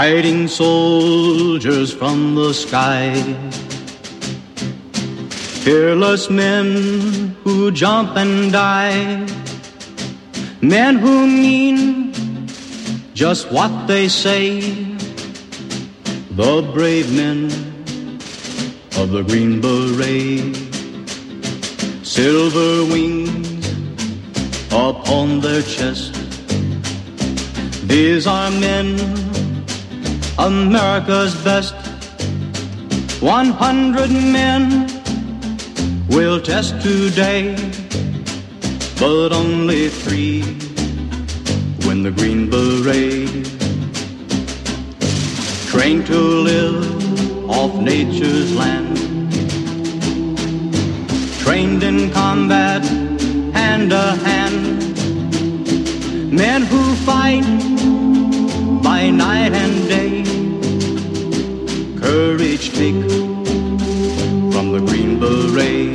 fighting soldiers from the sky. Fearless men who jump and die. Men who mean just what they say. The brave men of the Green Beret. Silver wings upon their chest. These are men, America's best. 100 men will test today, but only 3 win the Green Beret. Trained to live off nature's land. Trained in combat, hand to hand. Men who fight by night and day. Courage take from the Green Beret.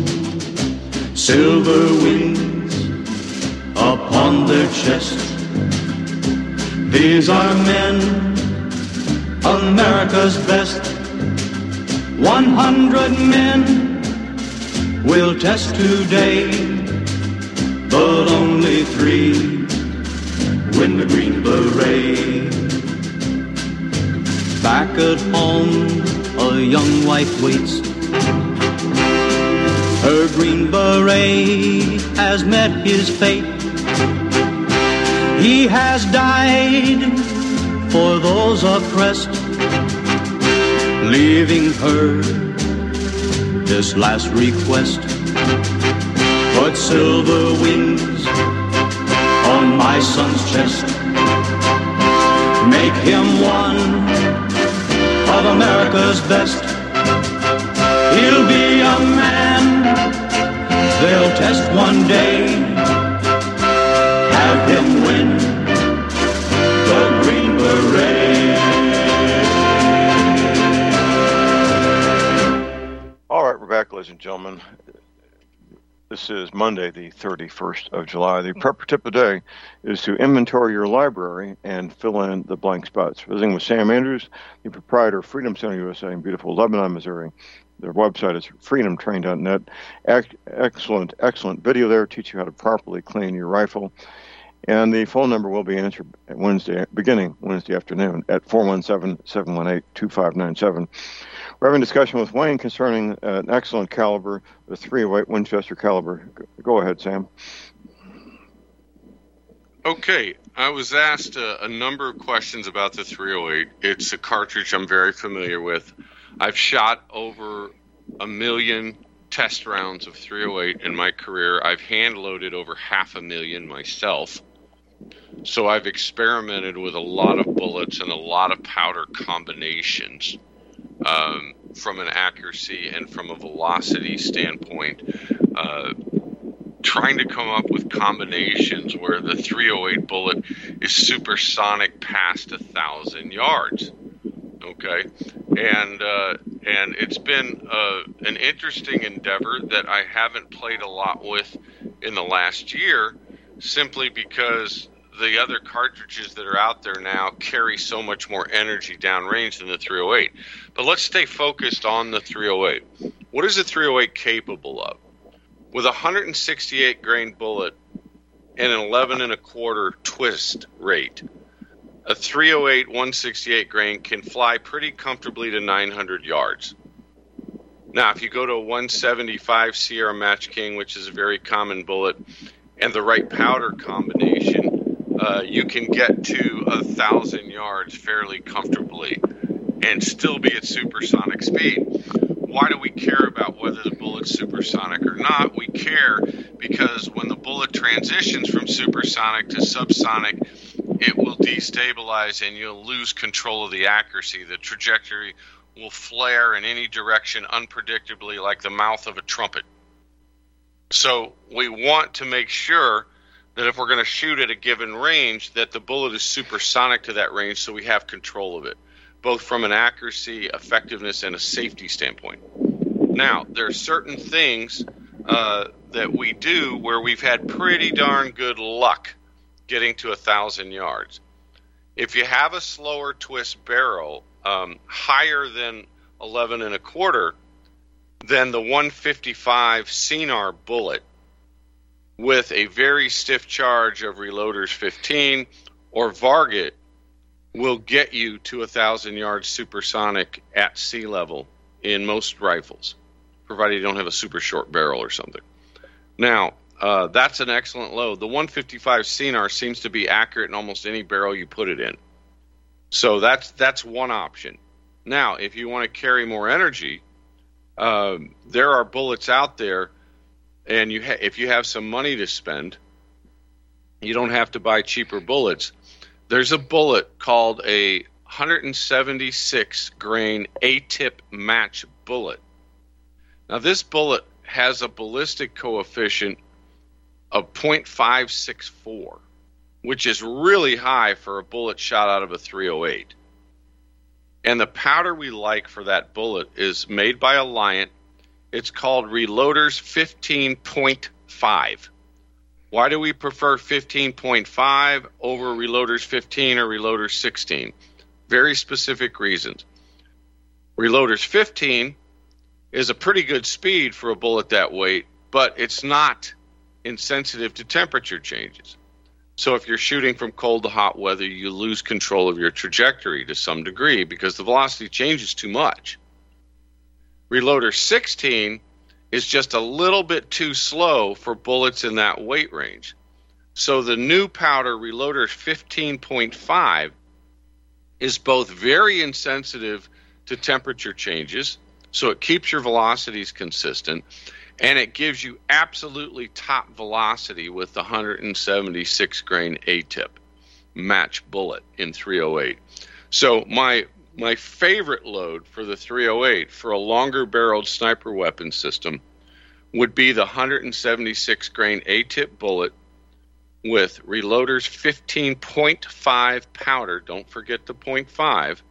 Silver wings upon their chest. These are men, America's best. 100 men will test today, but only 3 win the Green Beret. Back at home, a young wife waits. Her Green Beret has met his fate. He has died for those oppressed, leaving her this last request. Put silver wings on my son's chest. Make him one of America's best. He'll be a man they'll test one day. Have him win the Green Beret. All right, we're back, ladies and gentlemen. This is Monday, the 31st of July. The prep tip of the day is to inventory your library and fill in the blank spots. Visiting with Sam Andrews, the proprietor of Freedom Center USA in beautiful Lebanon, Missouri. Their website is freedomtrain.net. Excellent video there. Teach you how to properly clean your rifle. And the phone number will be answered beginning Wednesday afternoon at 417-718-2597. We're having a discussion with Wayne concerning an excellent caliber, the .308 Winchester caliber. Go ahead, Sam. Okay, I was asked a number of questions about the .308. It's a cartridge I'm very familiar with. I've shot over 1 million test rounds of .308 in my career. I've hand-loaded over 500,000 myself. So I've experimented with a lot of bullets and a lot of powder combinations. From an accuracy and from a velocity standpoint, trying to come up with combinations where the .308 bullet is supersonic past 1,000 yards. Okay, and it's been an interesting endeavor that I haven't played a lot with in the last year, simply because the other cartridges that are out there now carry so much more energy downrange than the .308. But let's stay focused on the .308. What is the .308 capable of? With a 168 grain bullet and an 11 1/4 twist rate, a .308 168 grain can fly pretty comfortably to 900 yards. Now, if you go to a 175 Sierra Match King, which is a very common bullet, and the right powder combination, you can get to 1,000 yards fairly comfortably and still be at supersonic speed. Why do we care about whether the bullet's supersonic or not? We care because when the bullet transitions from supersonic to subsonic, it will destabilize and you'll lose control of the accuracy. The trajectory will flare in any direction unpredictably like the mouth of a trumpet. So we want to make sure that if we're going to shoot at a given range, that the bullet is supersonic to that range so we have control of it, both from an accuracy, effectiveness, and a safety standpoint. Now, there are certain things that we do where we've had pretty darn good luck getting to 1,000 yards. If you have a slower twist barrel, higher than 11 1/4, then the 155 Cinar bullet with a very stiff charge of Reloaders 15 or Varget will get you to 1,000 yards supersonic at sea level in most rifles, provided you don't have a super short barrel or something. Now, that's an excellent load. The 155 Cinar seems to be accurate in almost any barrel you put it in. So that's one option. Now, if you want to carry more energy, there are bullets out there, and if you have some money to spend, you don't have to buy cheaper bullets. There's a bullet called a 176 grain A-tip match bullet. Now, this bullet has a ballistic coefficient of 0.564, which is really high for a bullet shot out of a 308. And the powder we like for that bullet is made by Alliant. It's called Reloaders 15.5. Why do we prefer 15.5 over Reloaders 15 or Reloaders 16? Very specific reasons. Reloaders 15 is a pretty good speed for a bullet that weight, but it's not insensitive to temperature changes. So if you're shooting from cold to hot weather, you lose control of your trajectory to some degree because the velocity changes too much. Reloader 16 is just a little bit too slow for bullets in that weight range. So the new powder, Reloader 15.5, is both very insensitive to temperature changes, so it keeps your velocities consistent, and it gives you absolutely top velocity with the 176 grain A-tip match bullet in 308. So my favorite load for the 308 for a longer barreled sniper weapon system would be the 176 grain A-tip bullet with Reloaders 15.5 powder. Don't forget the 0.5.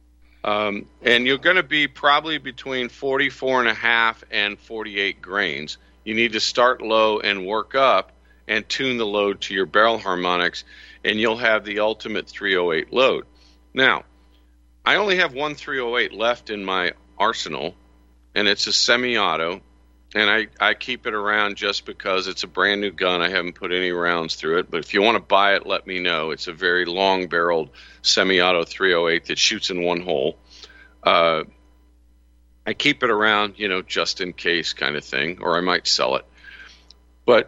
And you're going to be probably between 44.5 and 48 grains. You need to start low and work up and tune the load to your barrel harmonics, and you'll have the ultimate 308 load. Now, I only have one 308 left in my arsenal, and it's a semi-auto, and I keep it around just because it's a brand new gun. I haven't put any rounds through it, but if you want to buy it, let me know. It's a very long-barreled semi-auto 308 that shoots in one hole. I keep it around, just in case kind of thing, or I might sell it. But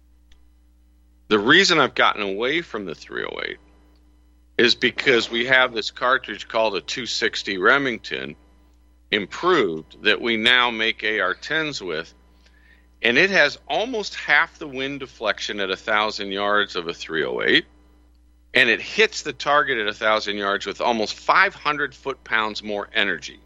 the reason I've gotten away from the 308 is because we have this cartridge called a 260 Remington improved that we now make AR-10s with, and it has almost half the wind deflection at 1,000 yards of a 308, and it hits the target at 1,000 yards with almost 500 foot-pounds more energy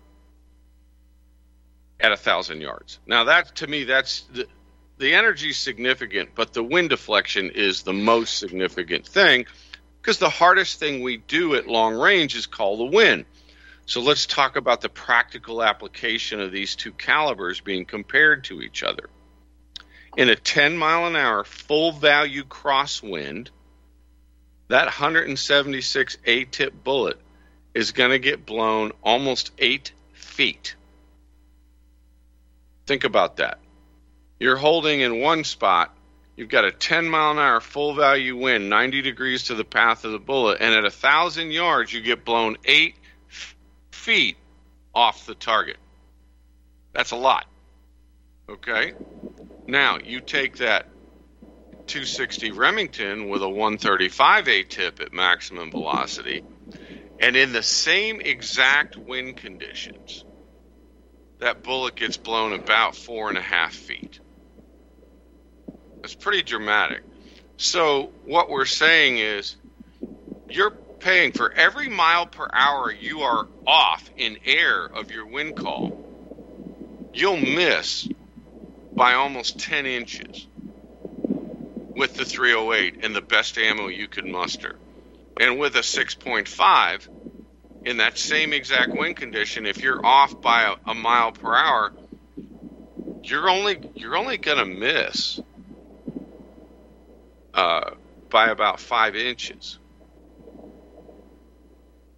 at 1,000 yards. Now, that to me, that's the energy is significant, but the wind deflection is the most significant thing, because the hardest thing we do at long range is call the wind. So let's talk about the practical application of these two calibers being compared to each other. In a 10-mile-an-hour full-value crosswind, that 176 A-tip bullet is going to get blown almost 8 feet. Think about that. You're holding in one spot, you've got a 10-mile-an-hour full-value wind, 90 degrees to the path of the bullet, and at 1,000 yards, you get blown 8 feet off the target. That's a lot. Okay? Now, you take that 260 Remington with a 135 A-tip at maximum velocity, and in the same exact wind conditions, that bullet gets blown about 4.5 feet. That's pretty dramatic. So what we're saying is you're paying for every mile per hour you are off in air of your wind call, you'll miss by almost 10 inches with the 308 and the best ammo you can muster. And with a 6.5, in that same exact wind condition, if you're off by a mile per hour, you're only going to miss by about 5 inches.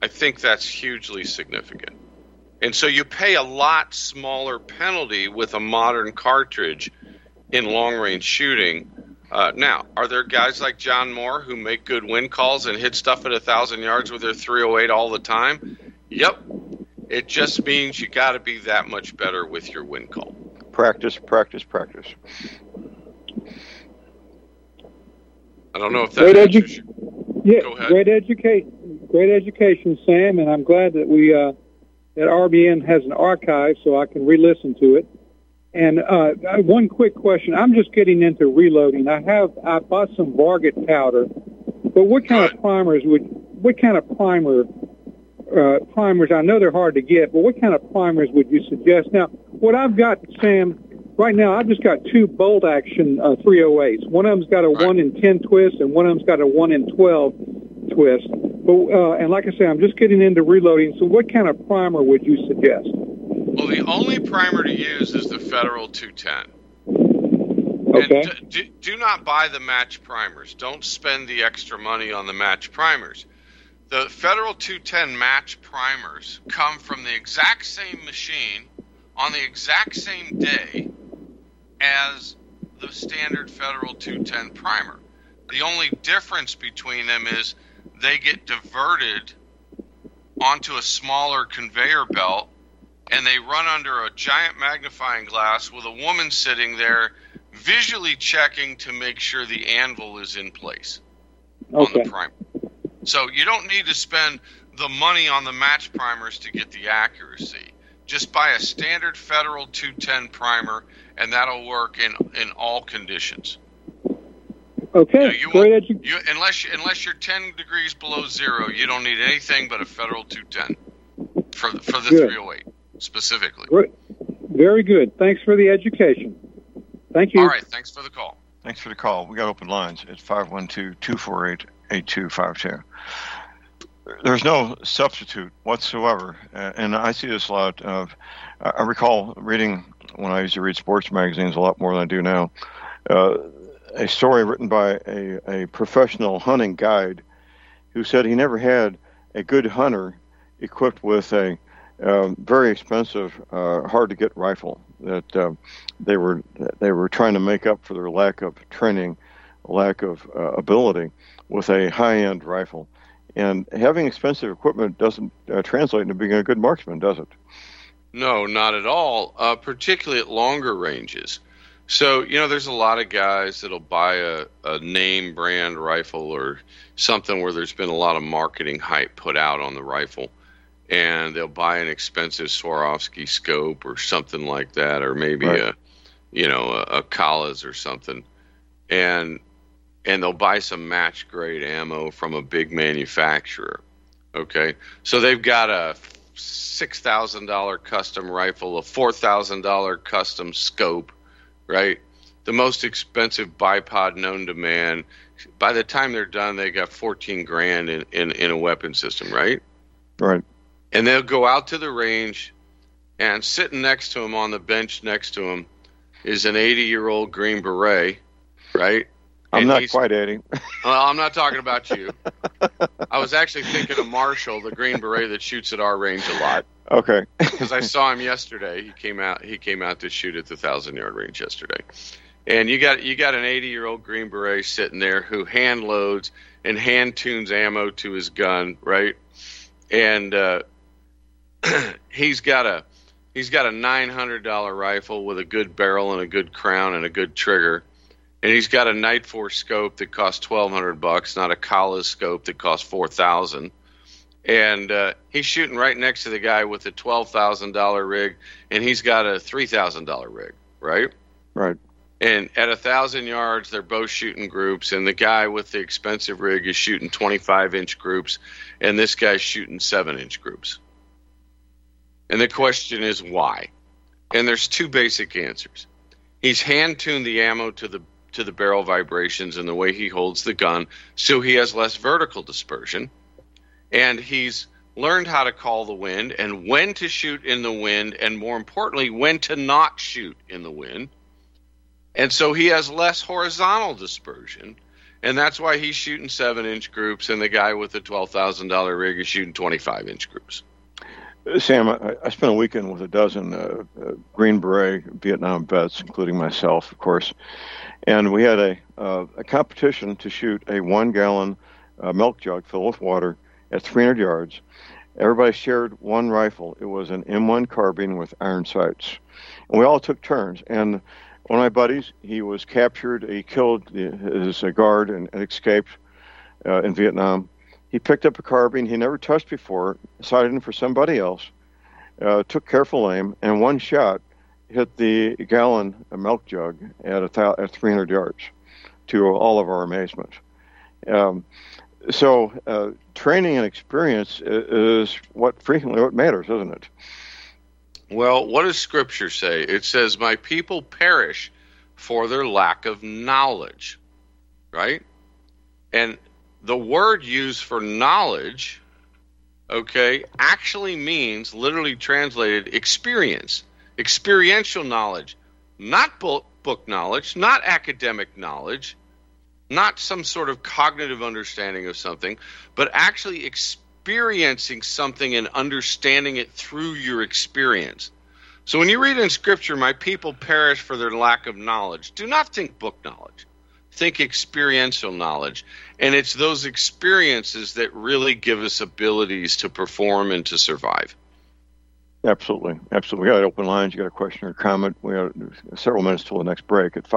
I think that's hugely significant. And so you pay a lot smaller penalty with a modern cartridge in long-range shooting. Now, are there guys like John Moore who make good wind calls and hit stuff at 1,000 yards with their 308 all the time? Yep. It just means you got to be that much better with your wind call. Practice. I don't know if that answers you. Yeah, Go ahead. Great education, Sam, and I'm glad that we that RBN has an archive so I can re-listen to it. And one quick question: I'm just getting into reloading. I bought some Varget powder, but what kind of primers? I know they're hard to get, but what kind of primers would you suggest? Now, what I've got, Sam, right now, I've just got 2 bolt action 308s. One of them's got a 1 in 10 twist, and one of them's got a 1 in 12 twist. But and like I say, I'm just getting into reloading. So, what kind of primer would you suggest? Well, the only primer to use is the Federal 210. Okay. And do not buy the match primers. Don't spend the extra money on the match primers. The Federal 210 match primers come from the exact same machine on the exact same day as the standard Federal 210 primer. The only difference between them is they get diverted onto a smaller conveyor belt, and they run under a giant magnifying glass with a woman sitting there visually checking to make sure the anvil is in place on the primer. So you don't need to spend the money on the match primers to get the accuracy. Just buy a standard Federal 210 primer, and that'll work in all conditions. Okay, unless you're 10 degrees below zero, you don't need anything but a Federal 210 for the 308 specifically. Great. Very good. Thanks for the education. Thank you. All right, thanks for the call. Thanks for the call. We got open lines at 512-248-8252. There's no substitute whatsoever, and I see this a lot. I recall reading, when I used to read sports magazines a lot more than I do now, a story written by a professional hunting guide who said he never had a good hunter equipped with a very expensive, hard-to-get rifle that they were trying to make up for their lack of training, lack of ability with a high-end rifle. And having expensive equipment doesn't translate into being a good marksman, does it? No, not at all, particularly at longer ranges. So, there's a lot of guys that'll buy a name brand rifle or something where there's been a lot of marketing hype put out on the rifle. And they'll buy an expensive Swarovski scope or something like that, or maybe a Callas or something. And they'll buy some match grade ammo from a big manufacturer. Okay. So they've got a $6,000 custom rifle, a $4,000 custom scope, right? The most expensive bipod known to man. By the time they're done, they got $14,000 in a weapon system, right? Right. And they'll go out to the range, and sitting next to him on the bench next to him is an 80-year-old Green Beret, right? I'm not quite 80. Well, I'm not talking about you. I was actually thinking of Marshall, the Green Beret that shoots at our range a lot. Okay. Because I saw him yesterday. He came out to shoot at the 1,000-yard range yesterday. And you got an 80-year-old Green Beret sitting there who hand loads and hand tunes ammo to his gun, right? And he's got a $900 rifle with a good barrel and a good crown and a good trigger. And he's got a Night Force scope that costs $1,200, not a Callas scope that costs $4,000. And he's shooting right next to the guy with a $12,000 rig, and he's got a $3,000 rig, right? Right. And at 1,000 yards, they're both shooting groups, and the guy with the expensive rig is shooting 25-inch groups, and this guy's shooting 7-inch groups. And the question is why? And there's 2 basic answers. He's hand-tuned the ammo to the barrel vibrations and the way he holds the gun, so he has less vertical dispersion. And he's learned how to call the wind and when to shoot in the wind, and more importantly, when to not shoot in the wind. And so he has less horizontal dispersion. And that's why he's shooting 7-inch groups, and the guy with the $12,000 rig is shooting 25-inch groups. Sam, I spent a weekend with a dozen Green Beret Vietnam vets, including myself, of course, and we had a competition to shoot a 1-gallon milk jug filled with water at 300 yards. Everybody shared one rifle. It was an M1 carbine with iron sights, and we all took turns. And one of my buddies, he was captured. He killed his guard and escaped in Vietnam. He picked up a carbine he never touched before, sighted it for somebody else, took careful aim, and one shot hit the gallon milk jug at 300 yards, to all of our amazement. So training and experience is frequently what matters, isn't it? Well, what does Scripture say? It says, "My people perish for their lack of knowledge," right? And the word used for knowledge, okay, actually means, literally translated, experience, experiential knowledge, not book knowledge, not academic knowledge, not some sort of cognitive understanding of something, but actually experiencing something and understanding it through your experience. So when you read in Scripture, "My people perish for their lack of knowledge," do not think book knowledge. Think experiential knowledge. And it's those experiences that really give us abilities to perform and to survive. Absolutely. Absolutely. We got open lines. You got a question or comment. We have several minutes till the next break at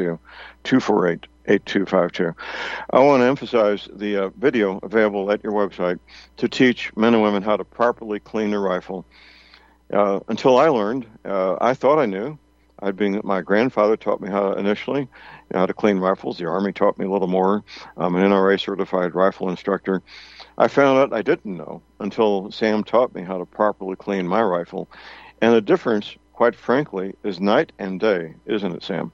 512-248-8252. I want to emphasize the video available at your website to teach men and women how to properly clean their rifle. Until I learned, I thought I knew. My grandfather taught me how to clean rifles. The Army taught me a little more. I'm an NRA certified rifle instructor. I found out I didn't know until Sam taught me how to properly clean my rifle. And the difference, quite frankly, is night and day, isn't it, Sam?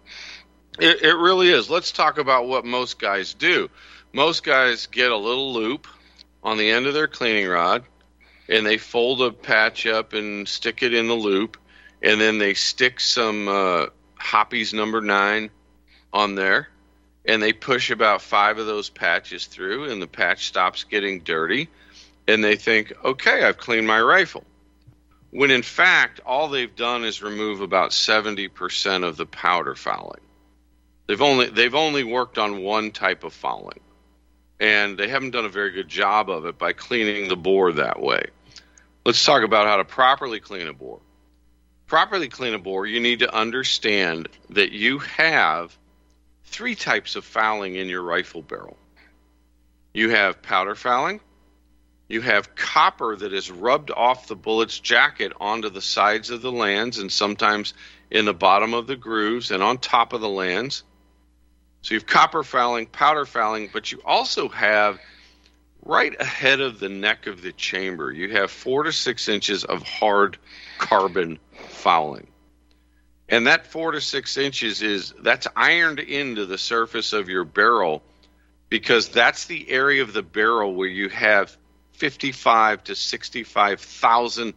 It really is. Let's talk about what most guys do. Most guys get a little loop on the end of their cleaning rod, and they fold a patch up and stick it in the loop, and then they stick some Hoppe's number 9 on there, and they push about 5 of those patches through, and the patch stops getting dirty, and they think, okay, I've cleaned my rifle. When in fact, all they've done is remove about 70% of the powder fouling. They've only worked on one type of fouling, and they haven't done a very good job of it by cleaning the bore that way. Let's talk about how to properly clean a bore. Properly clean a bore, you need to understand that you have 3 types of fouling in your rifle barrel. You have powder fouling, you have copper that is rubbed off the bullet's jacket onto the sides of the lands and sometimes in the bottom of the grooves and on top of the lands. So you have copper fouling, powder fouling, but you also have right ahead of the neck of the chamber, you have 4 to 6 inches of hard carbon fouling. And that 4 to 6 inches that's ironed into the surface of your barrel, because that's the area of the barrel where you have 55 to 65,000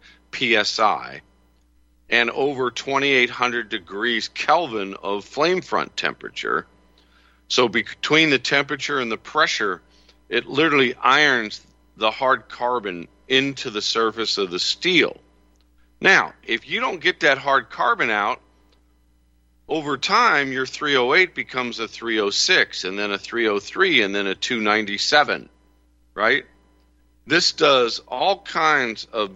psi and over 2,800 degrees Kelvin of flame front temperature. So between the temperature and the pressure, it literally irons the hard carbon into the surface of the steel. Now, if you don't get that hard carbon out, over time, your 308 becomes a 306, and then a 303, and then a 297, right? This does all kinds of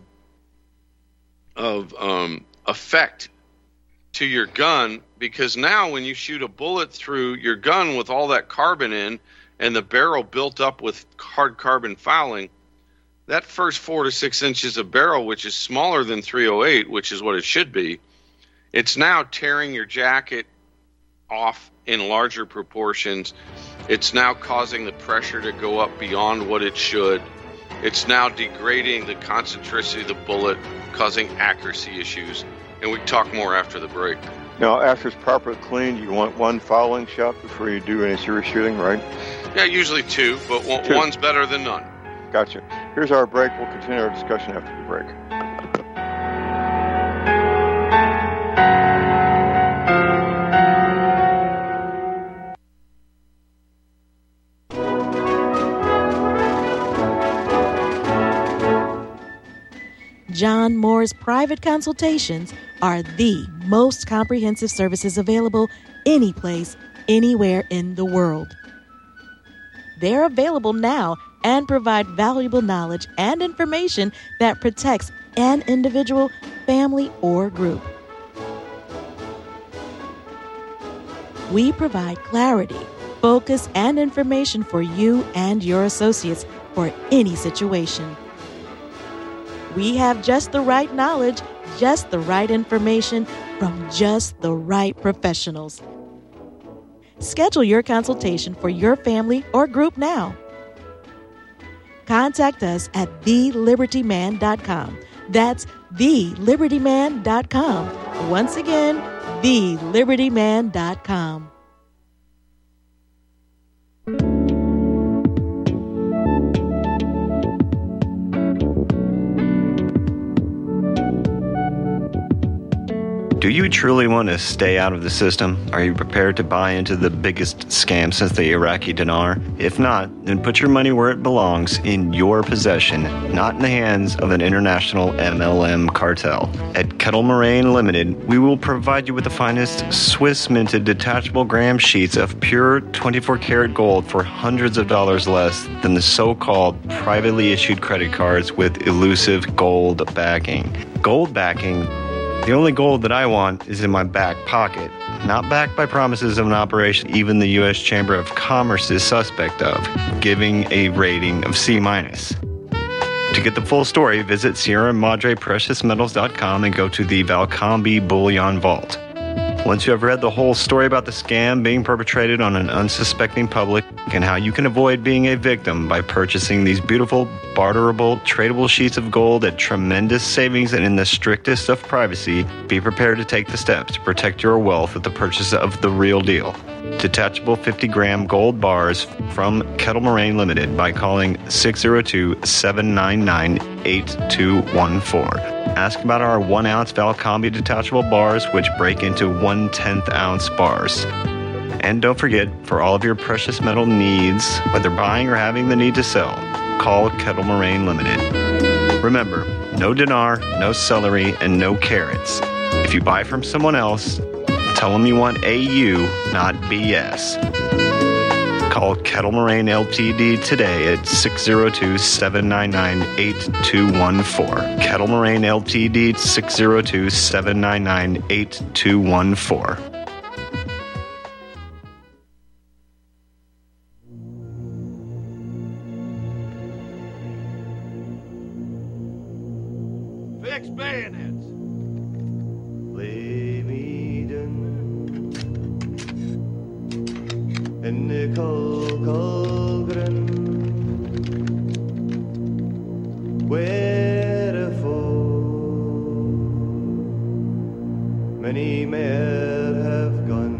effect to your gun, because now when you shoot a bullet through your gun with all that carbon in and the barrel built up with hard carbon fouling, that first 4 to 6 inches of barrel, which is smaller than 308, which is what it should be, it's now tearing your jacket off in larger proportions. It's now causing the pressure to go up beyond what it should. It's now degrading the concentricity of the bullet, causing accuracy issues. And we can talk more after the break. Now, after it's properly cleaned, you want 1 fouling shot before you do any serious shooting, right? Yeah, usually 2, but 2. One's better than none. Gotcha. Here's our break. We'll continue our discussion after the break. John Moore's private consultations are the most comprehensive services available any place, anywhere in the world. They're available now and provide valuable knowledge and information that protects an individual, family, or group. We provide clarity, focus, and information for you and your associates for any situation. We have just the right knowledge, just the right information from just the right professionals. Schedule your consultation for your family or group now. Contact us at thelibertyman.com. That's thelibertyman.com. Once again, thelibertyman.com. Do you truly want to stay out of the system? Are you prepared to buy into the biggest scam since the Iraqi dinar? If not, then put your money where it belongs, in your possession, not in the hands of an international MLM cartel. At Kettle Moraine Limited, we will provide you with the finest Swiss-minted detachable gram sheets of pure 24-karat gold for hundreds of dollars less than the so-called privately issued credit cards with elusive gold backing. Gold backing? The only gold that I want is in my back pocket, not backed by promises of an operation even the U.S. Chamber of Commerce is suspect of, giving a rating of C-. To get the full story, visit Sierra Madre PreciousMetals.com and go to the Valcambi Bullion Vault. Once you have read the whole story about the scam being perpetrated on an unsuspecting public and how you can avoid being a victim by purchasing these beautiful, barterable, tradable sheets of gold at tremendous savings and in the strictest of privacy, be prepared to take the steps to protect your wealth with the purchase of the real deal. Detachable 50-gram gold bars from Kettle Moraine Limited by calling 602-799-8214. Ask about our 1-ounce Valcambi detachable bars, which break into 1/10-ounce bars. And don't forget, for all of your precious metal needs, whether buying or having the need to sell, call Kettle Moraine Limited. Remember, no dinar, no celery, and no carrots. If you buy from someone else, tell them you want AU, not BS. Call Kettle Moraine Ltd. today at 602-799-8214. Kettle Moraine Ltd. 602-799-8214. Fix bayonets. Lay me down in the Colgren, wherefore many mere have gone.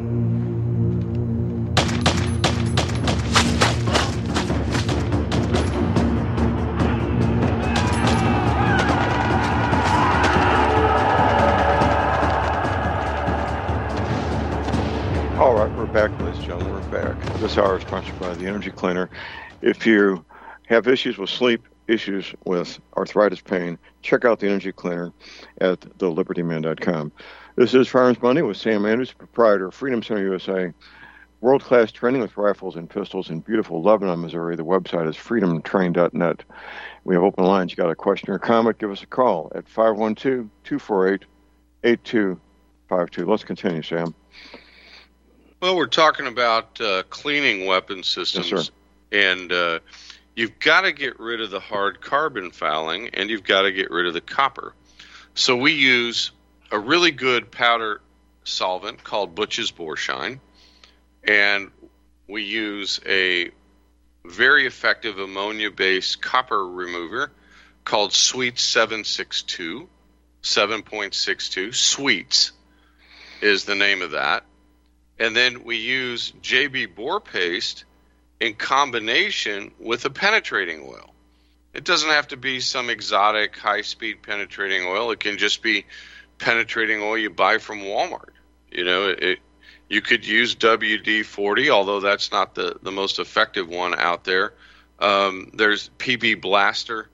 All right, we're back, ladies and gentlemen. We're back. This hour is sponsored by the Energy Cleaner. If you have issues with sleep, issues with arthritis pain, check out the Energy Cleaner at thelibertyman.com. This is Firearms Monday with Sam Andrews, proprietor of Freedom Center USA. World-class training with rifles and pistols in beautiful Lebanon, Missouri. The website is freedomtrain.net. We have open lines. You got a question or comment, give us a call at 512-248-8252. Let's continue, Sam. Well, we're talking about cleaning weapon systems, yes, sir. And you've got to get rid of the hard carbon fouling, and you've got to get rid of the copper. So we use a really good powder solvent called Butch's Borshine, and we use a very effective ammonia-based copper remover called Sweets 762, 7.62. Sweets is the name of that. And then we use JB Bore Paste in combination with a penetrating oil. It doesn't have to be some exotic high-speed penetrating oil. It can just be penetrating oil you buy from Walmart. You know, you could use WD-40, although that's not the most effective one out there. There's PB Blaster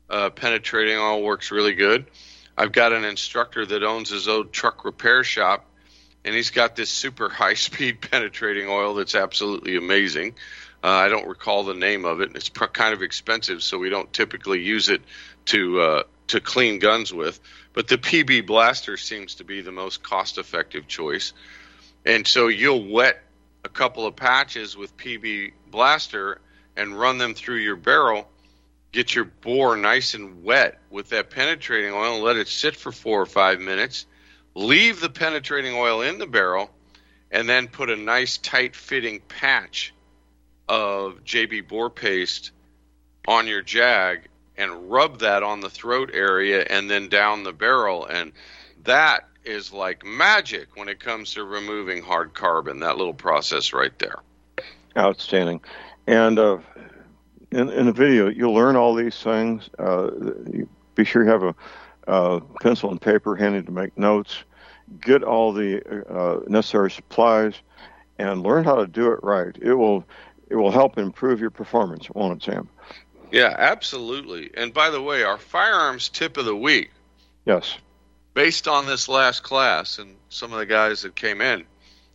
penetrating oil works really good. I've got an instructor that owns his own truck repair shop, and he's got this super high-speed penetrating oil that's absolutely amazing. I don't recall the name of it. It's kind of expensive, so we don't typically use it to clean guns with. But the PB Blaster seems to be the most cost-effective choice. And so you'll wet a couple of patches with PB Blaster and run them through your barrel, get your bore nice and wet with that penetrating oil, and let it sit for 4 or 5 minutes, leave the penetrating oil in the barrel, and then put a nice tight-fitting patch of JB bore paste on your Jag and rub that on the throat area and then down the barrel. And that is like magic when it comes to removing hard carbon, that little process right there. Outstanding. And in the video, you'll learn all these things. Be sure you have a pencil and paper handy to make notes. Get all the necessary supplies and learn how to do it right. It will help improve your performance, won't it, Sam? Yeah, absolutely. And by the way, our firearms tip of the week. Yes. Based on this last class and some of the guys that came in,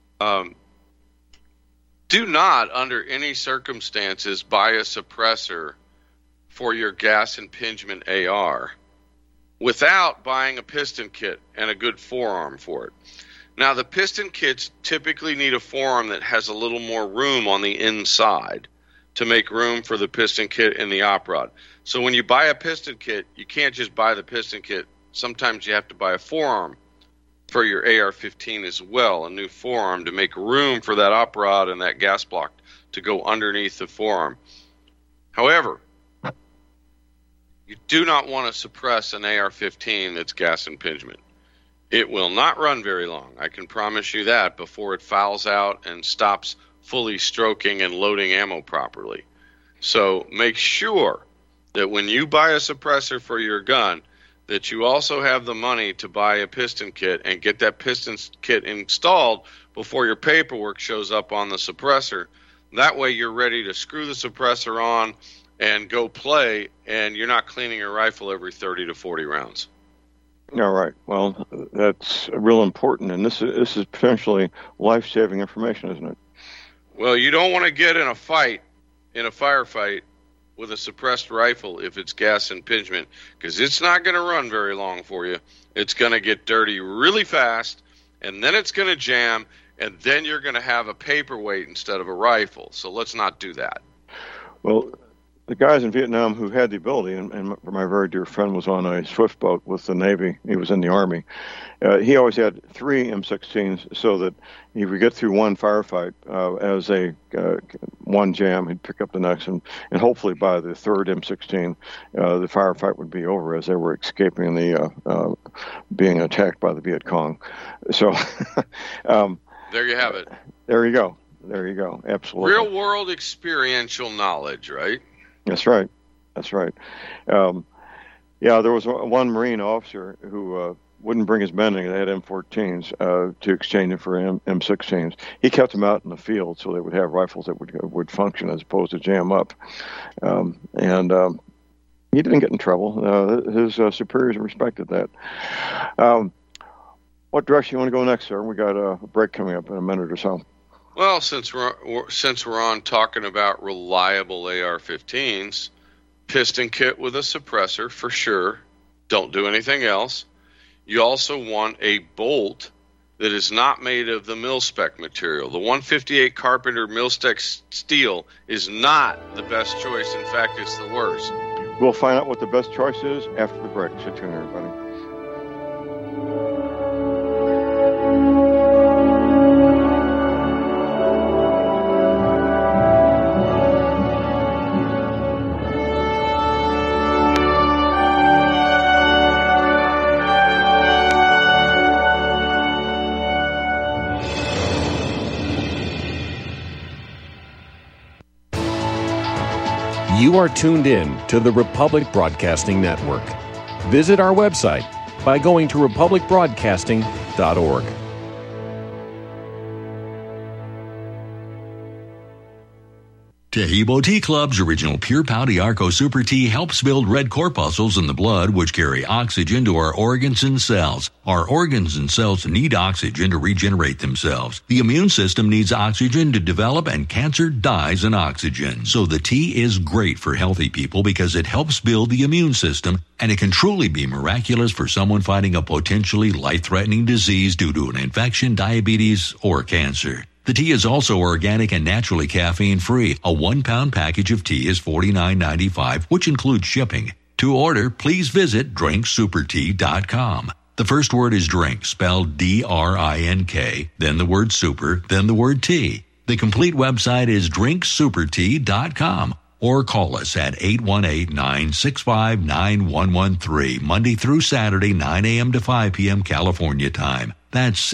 do not, under any circumstances, buy a suppressor for your gas impingement AR without buying a piston kit and a good forearm for it. Now, the piston kits typically need a forearm that has a little more room on the inside to make room for the piston kit and the op rod. So when you buy a piston kit, you can't just buy the piston kit. Sometimes you have to buy a forearm for your AR-15 as well, a new forearm to make room for that op rod and that gas block to go underneath the forearm. However, you do not want to suppress an AR-15 that's gas impingement. It will not run very long. I can promise you that before it fouls out and stops fully stroking and loading ammo properly. So make sure that when you buy a suppressor for your gun, that you also have the money to buy a piston kit and get that piston kit installed before your paperwork shows up on the suppressor. That way you're ready to screw the suppressor on and go play, and you're not cleaning your rifle every 30 to 40 rounds. All right. Well, that's real important, and this is potentially life-saving information, isn't it? Well, you don't want to get in a firefight, with a suppressed rifle if it's gas impingement, because it's not going to run very long for you. It's going to get dirty really fast, and then it's going to jam, and then you're going to have a paperweight instead of a rifle. So let's not do that. Well, the guys in Vietnam who had the ability, and my very dear friend was on a swift boat with the Navy. He was in the Army. He always had 3 M16s so that he would get through one firefight as a one jam. He'd pick up the next, and hopefully by the 3rd M16, the firefight would be over as they were escaping the being attacked by the Viet Cong. So there you have it. There you go. There you go. Absolutely. Real world experiential knowledge, right? That's right. That's right. Yeah, there was one Marine officer who wouldn't bring his men in. They had M14s to exchange them for M16s. He kept them out in the field so they would have rifles that would function as opposed to jam up. And he didn't get in trouble. His superiors respected that. What direction you want to go next, sir? We got a break coming up in a minute or so. Well, since we're on talking about reliable AR-15s, piston kit with a suppressor for sure. Don't do anything else. You also want a bolt that is not made of the mil-spec material. The 158 Carpenter mil-spec steel is not the best choice. In fact, it's the worst. We'll find out what the best choice is after the break. Stay tuned, everybody. You are tuned in to the Republic Broadcasting Network. Visit our website by going to republicbroadcasting.org. Tehibo Tea Club's original Pure Pouty Arco Super Tea helps build red corpuscles in the blood, which carry oxygen to our organs and cells. Our organs and cells need oxygen to regenerate themselves. The immune system needs oxygen to develop, and cancer dies in oxygen. So the tea is great for healthy people because it helps build the immune system, and it can truly be miraculous for someone fighting a potentially life-threatening disease due to an infection, diabetes, or cancer. The tea is also organic and naturally caffeine-free. A 1-pound package of tea is $49.95, which includes shipping. To order, please visit drinksupertea.com. The first word is drink, spelled D-R-I-N-K, then the word super, then the word tea. The complete website is drinksupertea.com. Or call us at 818-965-9113, Monday through Saturday, 9 a.m. to 5 p.m. California time. That's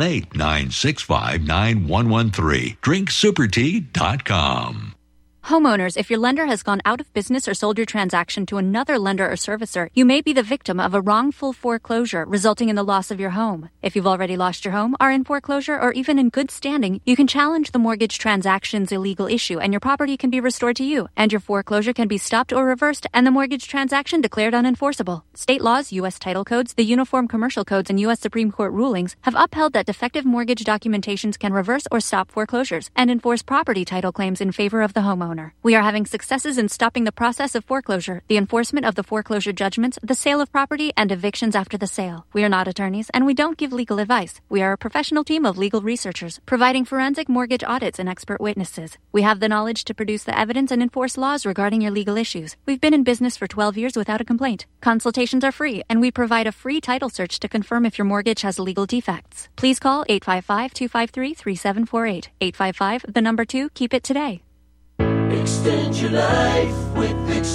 818-965-9113, drinksupertea.com. Homeowners, if your lender has gone out of business or sold your transaction to another lender or servicer, you may be the victim of a wrongful foreclosure, resulting in the loss of your home. If you've already lost your home, are in foreclosure, or even in good standing, you can challenge the mortgage transaction's illegal issue, and your property can be restored to you, and your foreclosure can be stopped or reversed, and the mortgage transaction declared unenforceable. State laws, U.S. title codes, the Uniform Commercial Codes, and U.S. Supreme Court rulings have upheld that defective mortgage documentations can reverse or stop foreclosures and enforce property title claims in favor of the homeowner. We are having successes in stopping the process of foreclosure, the enforcement of the foreclosure judgments, the sale of property, and evictions after the sale. We are not attorneys, and we don't give legal advice. We are a professional team of legal researchers, providing forensic mortgage audits and expert witnesses. We have the knowledge to produce the evidence and enforce laws regarding your legal issues. We've been in business for 12 years without a complaint. Consultations are free, and we provide a free title search to confirm if your mortgage has legal defects. Please call 855-253-3748. 855, the number 2, keep it today. Extend your life with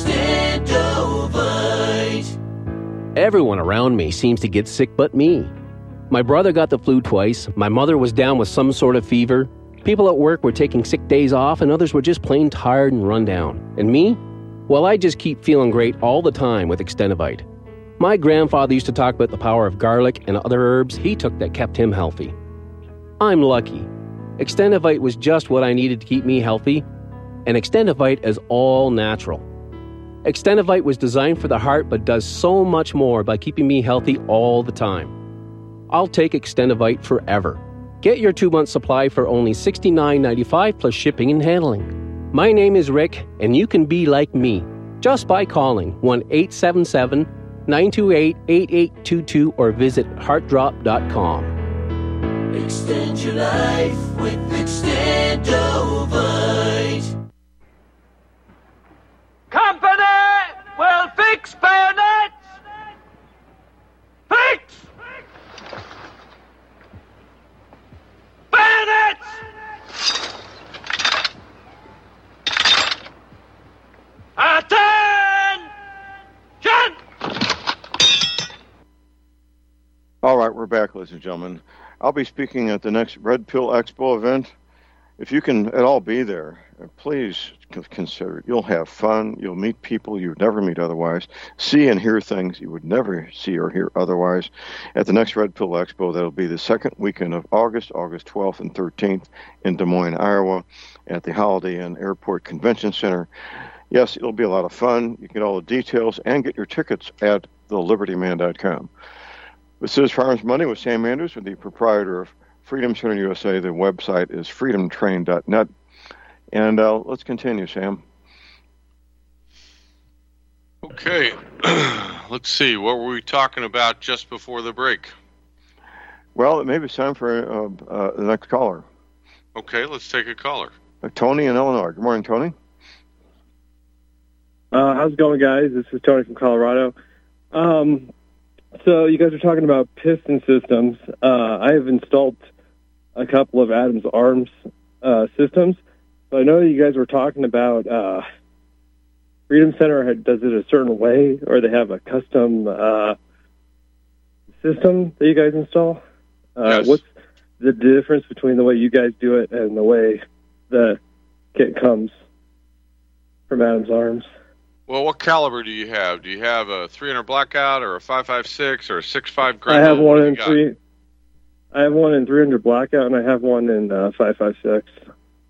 Extendovite. Everyone around me seems to get sick but me. My brother got the flu twice, my mother was down with some sort of fever, people at work were taking sick days off, and others were just plain tired and run down. And me? Well, I just keep feeling great all the time with Extendovite. My grandfather used to talk about the power of garlic and other herbs he took that kept him healthy. I'm lucky. Extendovite was just what I needed to keep me healthy, and Extendovite is all natural. Extendovite was designed for the heart but does so much more by keeping me healthy all the time. I'll take Extendovite forever. Get your 2-month supply for only $69.95 plus shipping and handling. My name is Rick, and you can be like me just by calling 1-877-928-8822 or visit heartdrop.com. Extend your life with Extendovite. Company will fix bayonets. Fix bayonets. Attention. All right, we're back, ladies and gentlemen. I'll be speaking at the next Red Pill Expo event. If you can at all be there, please consider it. You'll have fun. You'll meet people you would never meet otherwise. See and hear things you would never see or hear otherwise. At the next Red Pill Expo, that'll be the second weekend of August 12th and 13th in Des Moines, Iowa, at the Holiday Inn Airport Convention Center. Yes, it'll be a lot of fun. You can get all the details and get your tickets at thelibertyman.com. This is Farmers Money with Sam Andrews, the proprietor of Freedom Center USA. The website is freedomtrain.net. And let's continue, Sam. Okay. Let's see. What were we talking about just before the break? Well, it may be time for the next caller. Okay, let's take a caller. Tony in Illinois. Good morning, Tony. How's it going, guys? This is Tony from Colorado. So you guys are talking about piston systems. I have installed a couple of Adams Arms systems. So I know you guys were talking about Freedom Center does it a certain way, or they have a custom system that you guys install. Yes. What's the difference between the way you guys do it and the way the kit comes from Adams Arms? Well, what caliber do you have? Do you have a 300 blackout or a 5.56 or a 6.5 Grendel? I have one in 300 blackout, and I have one in 5.56.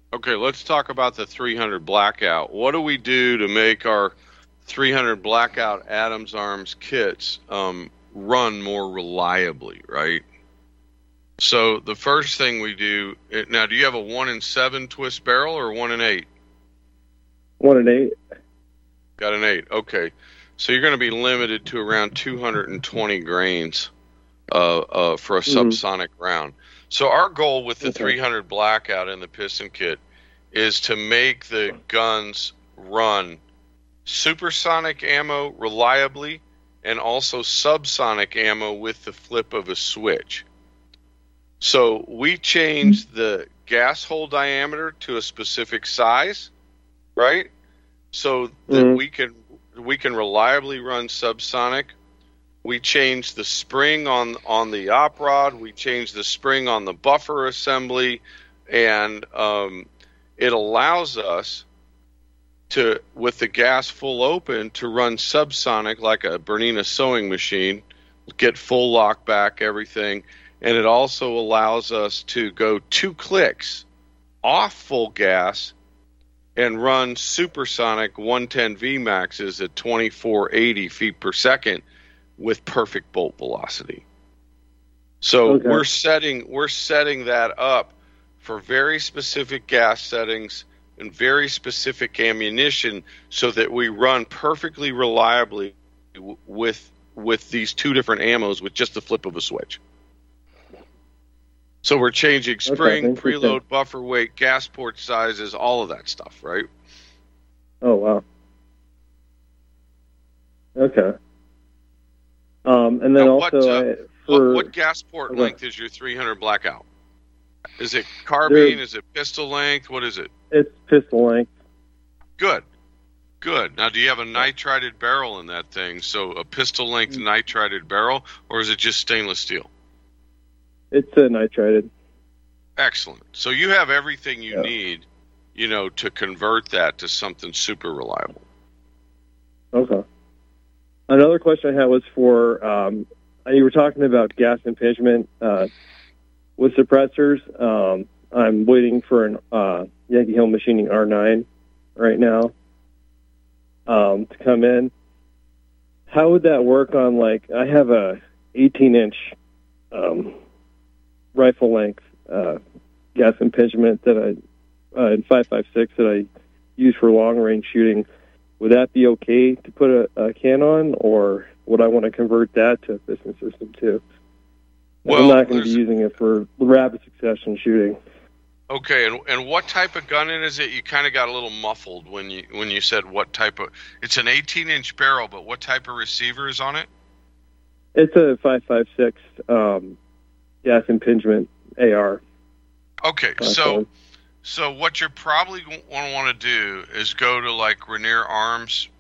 Okay, let's talk about the 300 Blackout. What do we do to make our 300 Blackout Adams Arms kits run more reliably, right? So the first thing we do now. Do you have a 1-in-7 twist barrel or 1-in-8? 1-in-8. Got an 8. Okay, so you're going to be limited to around 220 grains for a subsonic round. So our goal with the 300 Blackout and the piston kit is to make the guns run supersonic ammo reliably and also subsonic ammo with the flip of a switch. So we changed the gas hole diameter to a specific size, right? So that we can reliably run subsonic. We changed the spring on the op rod. We changed the spring on the buffer assembly, and it allows us to, with the gas full open, to run subsonic like a Bernina sewing machine, get full lock back, everything. And it also allows us to go 2 clicks off full gas and run supersonic 110 Vmaxes at 2480 feet per second with perfect bolt velocity. So we're setting that up for very specific gas settings and very specific ammunition so that we run perfectly reliably with these 2 different ammos with just the flip of a switch. So we're changing spring, preload, buffer weight, gas port sizes, all of that stuff, right? Oh, wow. Okay. And then now also... what gas port length is your 300 Blackout? Is it carbine? Is it pistol length? What is it? It's pistol length. Good. Now, do you have a nitrided barrel in that thing? So a pistol length nitrided barrel, or is it just stainless steel? It's nitrided. Excellent. So you have everything you need, to convert that to something super reliable. Okay. Another question I had was for, you were talking about gas impingement with suppressors. I'm waiting for an Yankee Hill Machining R9 right now to come in. How would that work on, I have a 18-inch rifle length gas impingement that in 5.56 that I use for long range shooting. Would that be okay to put a can on, or would I want to convert that to a piston system too? Well, I'm not going to be using it for rapid succession shooting. Okay, and what type of gun is it? You kind of got a little muffled when you said what type of. It's an 18-inch barrel, but what type of receiver is on it? It's a 5.56 gas impingement AR. Okay, so what you're probably going to want to do is go to Rainier Arms,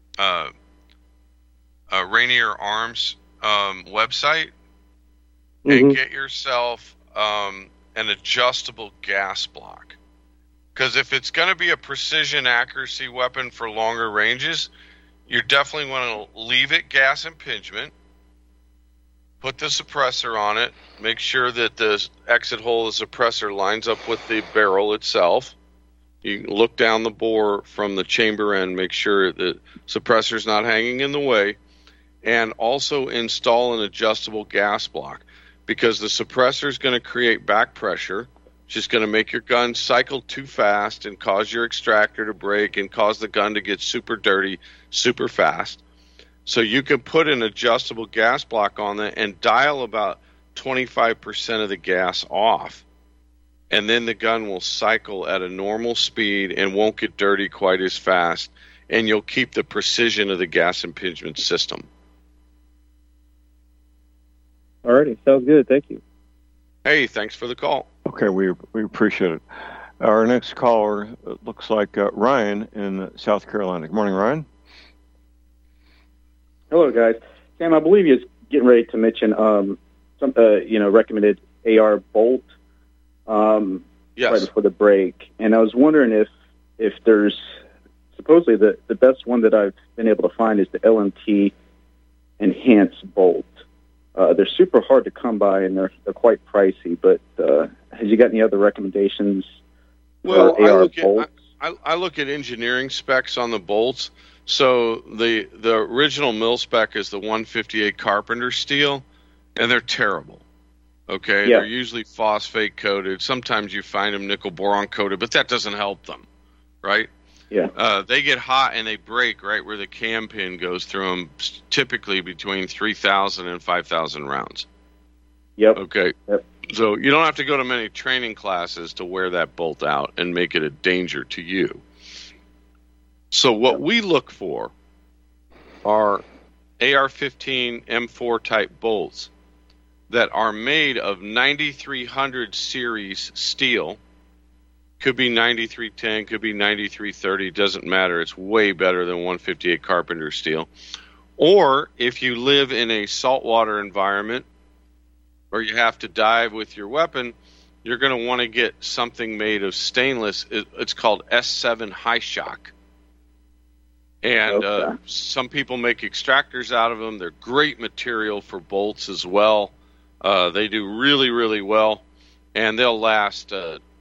Rainier Arms website, and get yourself an adjustable gas block. Because if it's going to be a precision accuracy weapon for longer ranges, you definitely want to leave it gas impingement. Put the suppressor on it. Make sure that the exit hole of the suppressor lines up with the barrel itself. You look down the bore from the chamber end. Make sure the suppressor's not hanging in the way. And also install an adjustable gas block, because the suppressor is going to create back pressure, which is going to make your gun cycle too fast and cause your extractor to break and cause the gun to get super dirty super fast. So you can put an adjustable gas block on it and dial about 25% of the gas off. And then the gun will cycle at a normal speed and won't get dirty quite as fast. And you'll keep the precision of the gas impingement system. Alrighty, sounds good. Thank you. Hey, thanks for the call. Okay, we appreciate it. Our next caller looks like Ryan in South Carolina. Good morning, Ryan. Hello, guys. Sam, I believe you're getting ready to mention some recommended AR bolt yes. right before the break, and I was wondering if there's supposedly the best one that I've been able to find is the LMT Enhanced bolt. They're super hard to come by, and they're quite pricey. But have you got any other recommendations Well, AR bolts? I look at engineering specs on the bolts. So the original mill spec is the 158 Carpenter steel, and they're terrible. Okay, Yeah. They're usually phosphate coated. Sometimes you find them nickel boron coated, but that doesn't help them, right? Yeah. They get hot and they break right where the cam pin goes through them, typically between 3,000 and 5,000 rounds. Yep. Okay. Yep. So you don't have to go to many training classes to wear that bolt out and make it a danger to you. So what we look for are AR-15 M4 type bolts that are made of 9300 series steel. Could be 9310, could be 9330, doesn't matter. It's way better than 158 Carpenter steel. Or if you live in a saltwater environment or you have to dive with your weapon, you're going to want to get something made of stainless. It's called S7 High Shock. And some people make extractors out of them. They're great material for bolts as well. They do really, really well, and they'll last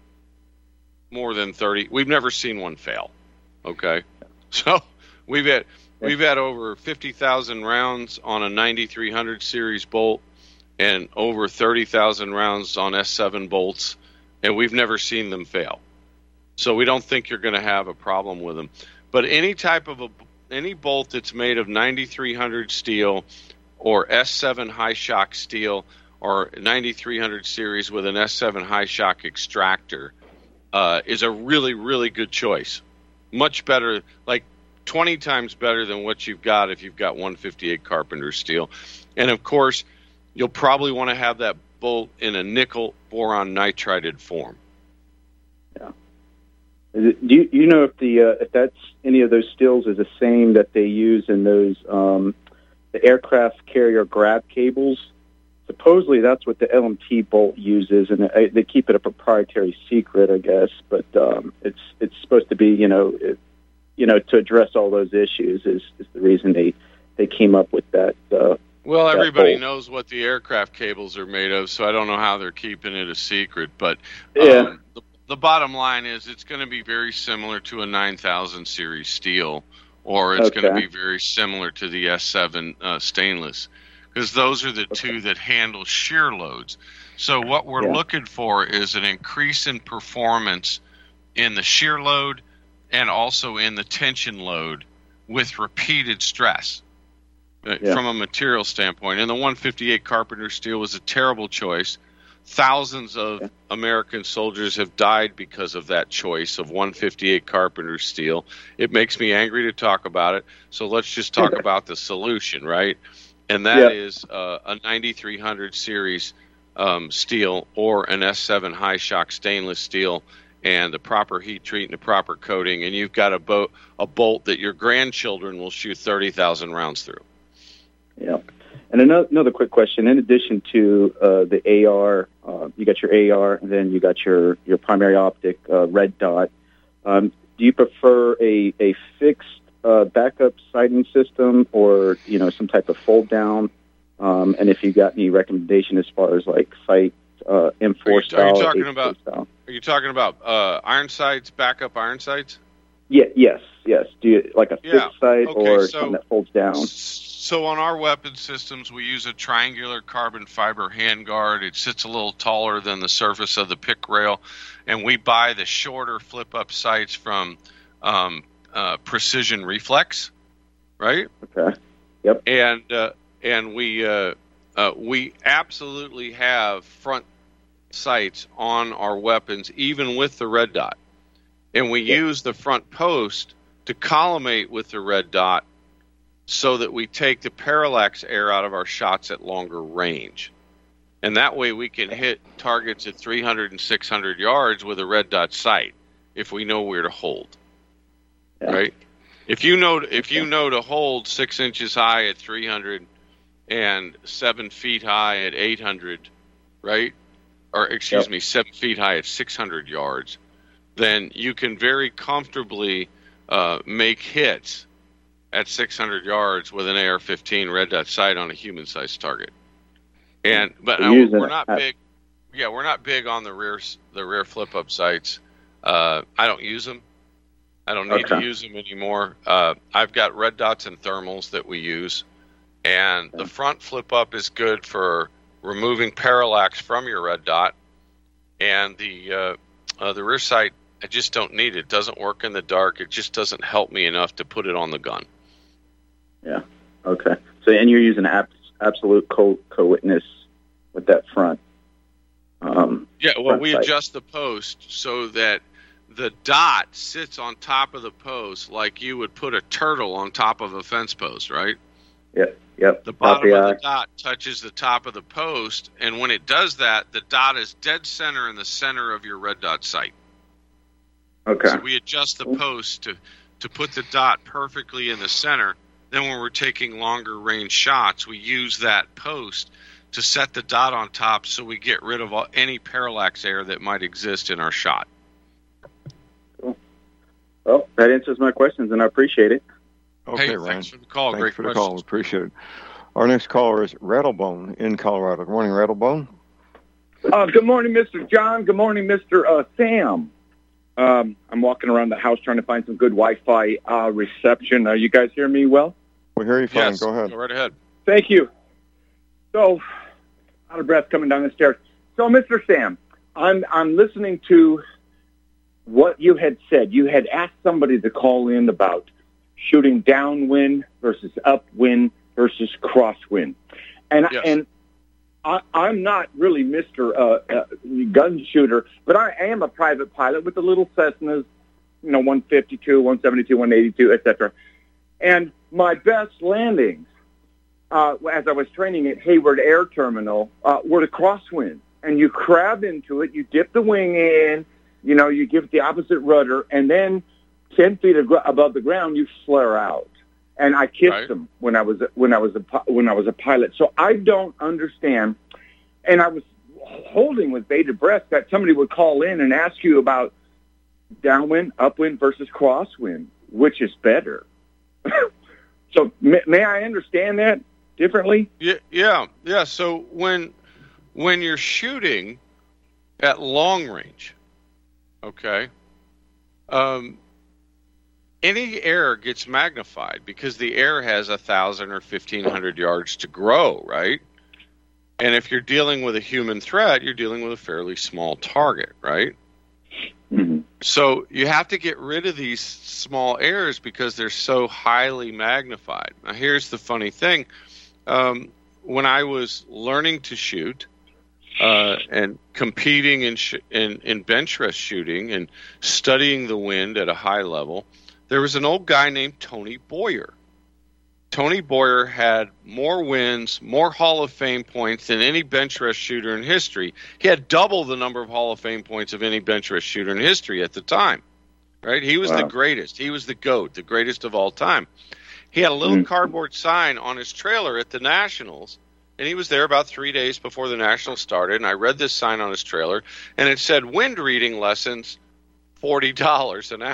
more than 30. We've never seen one fail. Okay, so we've had over 50,000 rounds on a 9300 series bolt, and over 30,000 rounds on S7 bolts, and we've never seen them fail. So we don't think you're going to have a problem with them. But any type of any bolt that's made of 9300 steel or S7 high shock steel or 9300 series with an S7 high shock extractor is a really, really good choice. Much better, like 20 times better than what you've got if you've got 158 Carpenter steel. And of course, you'll probably want to have that bolt in a nickel boron nitrided form. Yeah. Do you know if that's any of those steels is the same that they use in those the aircraft carrier grab cables? Supposedly that's what the LMT bolt uses, and they keep it a proprietary secret, I guess. But it's supposed to be to address all those issues is the reason they came up with that. Well, everybody bolt. knows what the aircraft cables are made of, so I don't know how they're keeping it a secret. But yeah. The bottom line is it's going to be very similar to a 9000 series steel, or it's going to be very similar to the S7 stainless, because those are the two that handle shear loads. So what we're looking for is an increase in performance in the shear load and also in the tension load with repeated stress from a material standpoint. And the 158 Carpenter steel was a terrible choice. Thousands of American soldiers have died because of that choice of 158 Carpenter steel. It makes me angry to talk about it, so let's just talk about the solution, right? And that is a 9300 series steel or an S7 high shock stainless steel and the proper heat treat and the proper coating, and you've got a bolt that your grandchildren will shoot 30,000 rounds through. Yeah. And another quick question. In addition to the AR, you got your AR, and then you got your primary optic red dot. Do you prefer a fixed backup sighting system, or some type of fold down? And if you got any recommendation as far as like sight M4 style? Are you talking about iron sights, backup iron sights? Yeah. Yes. Do you like a fixed sight or something that folds down? So on our weapon systems, we use a triangular carbon fiber handguard. It sits a little taller than the surface of the pick rail, and we buy the shorter flip-up sights from Precision Reflex, right? Okay. Yep. And we absolutely have front sights on our weapons, even with the red dot, and we use the front post to collimate with the red dot, so that we take the parallax air out of our shots at longer range. And that way we can hit targets at 300 and 600 yards with a red dot sight if we know where to hold. Right? If you know to hold 6 inches high at 300 and 7 feet high at 800, right? Or excuse me, 7 feet high at 600 yards, then you can very comfortably make hits at 600 yards with an AR-15 red dot sight on a human-sized target. But we're not big. Yeah, we're not big on the rear flip-up sights. I don't use them. I don't need to use them anymore. I've got red dots and thermals that we use, and the front flip up is good for removing parallax from your red dot, and the rear sight, I just don't need it. It doesn't work in the dark. It just doesn't help me enough to put it on the gun. Yeah. Okay. So, and you're using absolute co-witness with that front. Yeah. Well, we adjust the post so that the dot sits on top of the post like you would put a turtle on top of a fence post, right? Yep. The bottom of the dot touches the top of the post, and when it does that, the dot is dead center in the center of your red dot sight. Okay. So we adjust the post to put the dot perfectly in the center. Then when we're taking longer range shots, we use that post to set the dot on top so we get rid of any parallax error that might exist in our shot. Cool. Well, that answers my questions, and I appreciate it. Okay, hey, Ryan. thanks for the call. Thanks Great for the questions. call. Appreciate it. Our next caller is Rattlebone in Colorado. Good morning, Rattlebone. Good morning, Mr. John. Good morning, Mr. Sam. I'm walking around the house trying to find some good Wi-Fi reception. You guys hear me well? We hear you fine. Yes, Go ahead. Go right ahead. Thank you. So, out of breath coming down the stairs. So, Mr. Sam, I'm listening to what you had said. You had asked somebody to call in about shooting downwind versus upwind versus crosswind, and Yes. and I'm not really Mr. Gun shooter, but I am a private pilot with the little Cessnas, 152, 172, 182, etc. And my best landings, as I was training at Hayward Air Terminal, were the crosswind. And you crab into it, you dip the wing in, you give it the opposite rudder, and then 10 feet above the ground, you flare out. And I kissed them when I was a pilot. So I don't understand. And I was holding with bated breath that somebody would call in and ask you about downwind, upwind versus crosswind, which is better. So may I understand that differently? Yeah. So when you're shooting at long range, okay, any error gets magnified because the air has 1,000 or 1,500 yards to grow, right? And if you're dealing with a human threat, you're dealing with a fairly small target, right? Mm-hmm. So you have to get rid of these small errors because they're so highly magnified. Now, here's the funny thing. When I was learning to shoot and competing in bench rest shooting and studying the wind at a high level, there was an old guy named Tony Boyer. Tony Boyer had more wins, more Hall of Fame points than any bench rest shooter in history. He had double the number of Hall of Fame points of any bench rest shooter in history at the time. Right? He was the greatest. He was the GOAT, the greatest of all time. He had a little cardboard sign on his trailer at the Nationals, and he was there about 3 days before the Nationals started, and I read this sign on his trailer, and it said, wind reading lessons, $40 an hour.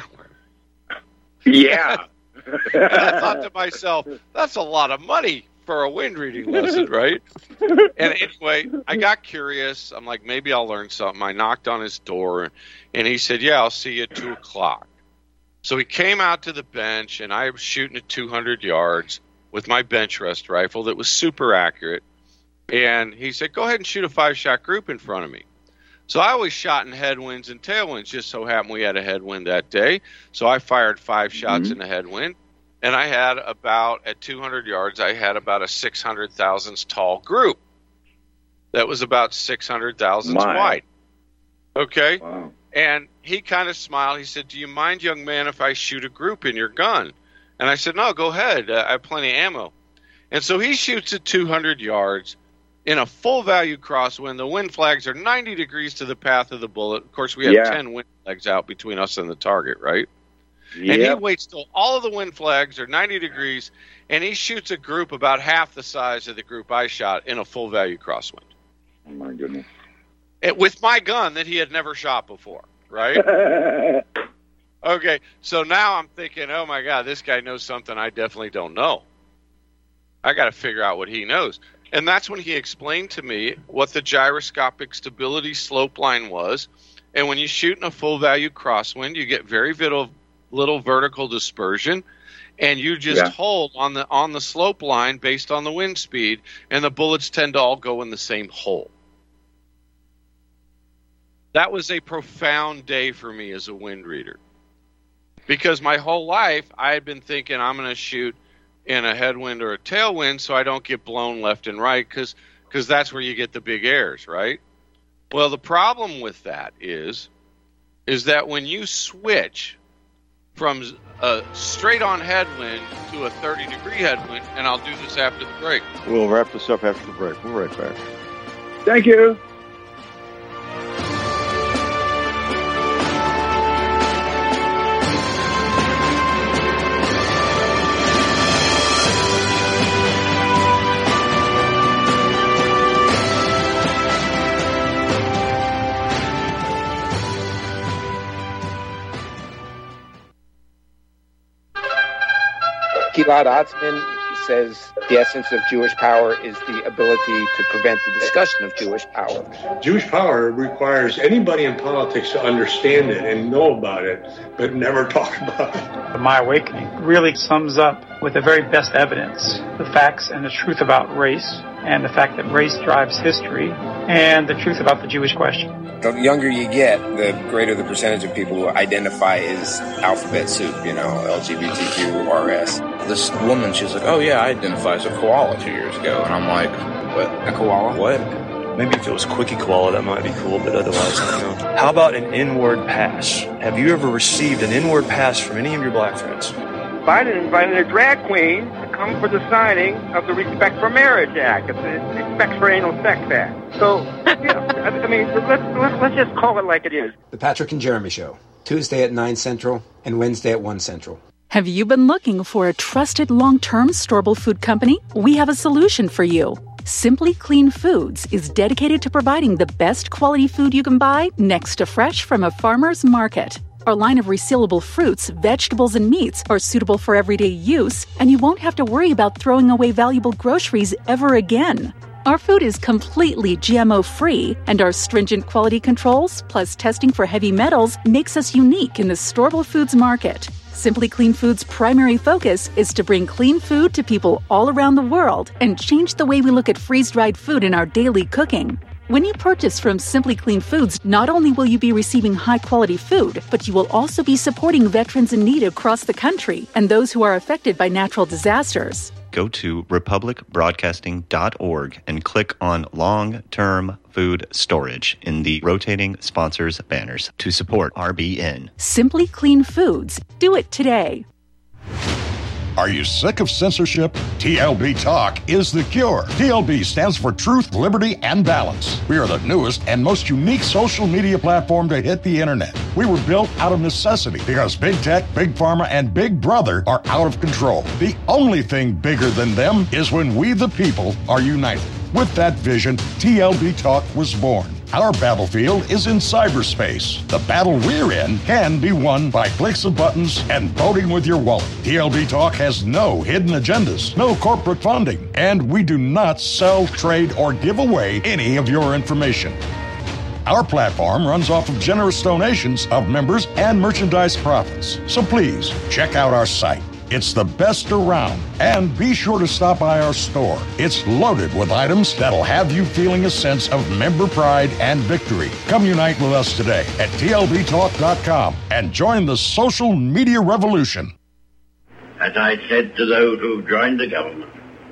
Yeah. And I thought to myself, that's a lot of money for a wind reading lesson, right? And anyway, I got curious. I'm like, maybe I'll learn something. I knocked on his door, and he said, yeah, I'll see you at 2 o'clock. So he came out to the bench, and I was shooting at 200 yards with my bench rest rifle that was super accurate. And he said, go ahead and shoot a 5-shot group in front of me. So I always shot in headwinds and tailwinds. Just so happened we had a headwind that day. So I fired 5 shots in the headwind. And I had at 200 yards, I had about a 600 thousandths tall group. That was about 600 thousandths wide. Okay? Wow. And he kind of smiled. He said, do you mind, young man, if I shoot a group in your gun? And I said, no, go ahead. I have plenty of ammo. And so he shoots at 200 yards in a full value crosswind. The wind flags are 90 degrees to the path of the bullet. Of course, we have 10 wind flags out between us and the target, right? Yep. And he waits till all of the wind flags are 90 degrees, and he shoots a group about half the size of the group I shot in a full value crosswind. Oh, my goodness. With my gun that he had never shot before, right? Okay, so now I'm thinking, oh, my God, this guy knows something I definitely don't know. I got to figure out what he knows. And that's when he explained to me what the gyroscopic stability slope line was And when you shoot in a full value crosswind, you get very little vertical dispersion, and you just hold on the slope line based on the wind speed, and the bullets tend to all go in the same hole. That was a profound day for me as a wind reader, because my whole life I had been thinking I'm going to shoot in a headwind or a tailwind so I don't get blown left and right, because that's where you get the big airs, right? Well, the problem with that is that when you switch from a straight-on headwind to a 30-degree headwind, and I'll do this after the break. We'll wrap this up after the break. We'll be right back. Thank you. Gilad Atzmon says the essence of Jewish power is the ability to prevent the discussion of Jewish power. Jewish power requires anybody in politics to understand it and know about it, but never talk about it. My Awakening really sums up with the very best evidence the facts and the truth about race, and the fact that race drives history, and the truth about the Jewish question. The younger you get, the greater the percentage of people who identify as alphabet soup, LGBTQ, RS. This woman, she's like, oh yeah, I identify as a koala 2 years ago. And I'm like, what? A koala? What? Maybe if it was Quickie Koala, that might be cool, but otherwise, I don't know. How about an inward pass? Have you ever received an inward pass from any of your black friends? Biden invited a drag queen to come for the signing of the Respect for Marriage Act. It's the Respect for Anal Sex Act. So, let's just call it like it is. The Patrick and Jeremy Show, Tuesday at 9 Central and Wednesday at 1 Central. Have you been looking for a trusted long-term storable food company? We have a solution for you. Simply Clean Foods is dedicated to providing the best quality food you can buy next to fresh from a farmer's market. Our line of resealable fruits, vegetables, and meats are suitable for everyday use, and you won't have to worry about throwing away valuable groceries ever again. Our food is completely GMO-free, and our stringent quality controls, plus testing for heavy metals, makes us unique in the storable foods market. Simply Clean Foods' primary focus is to bring clean food to people all around the world and change the way we look at freeze-dried food in our daily cooking. When you purchase from Simply Clean Foods, not only will you be receiving high-quality food, but you will also be supporting veterans in need across the country and those who are affected by natural disasters. Go to republicbroadcasting.org and click on Long-Term Food Storage in the rotating sponsors banners to support RBN. Simply Clean Foods. Do it today. Are you sick of censorship? TLB Talk is the cure. TLB stands for Truth, Liberty, and Balance. We are the newest and most unique social media platform to hit the internet. We were built out of necessity because Big Tech, Big Pharma, and Big Brother are out of control. The only thing bigger than them is when we, the people, are united. With that vision, TLB Talk was born. Our battlefield is in cyberspace. The battle we're in can be won by clicks of buttons and voting with your wallet. TLB Talk has no hidden agendas, no corporate funding, and we do not sell, trade, or give away any of your information. Our platform runs off of generous donations of members and merchandise profits. So please, check out our site. It's the best around. And be sure to stop by our store. It's loaded with items that'll have you feeling a sense of member pride and victory. Come unite with us today at tlbtalk.com and join the social media revolution. As I said to those who've joined the government,